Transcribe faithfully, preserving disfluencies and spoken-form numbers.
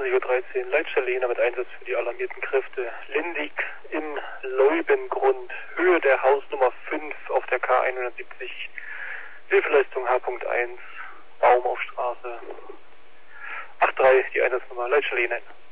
zwanzig Uhr dreizehn, Leitstelle Lena mit Einsatz für die alarmierten Kräfte. Lindig im Leubengrund, Höhe der Hausnummer fünf auf der K hundertsiebzig, Hilfeleistung H eins, Baum auf Straße. acht drei, die Einsatznummer, Leitstelle Lena.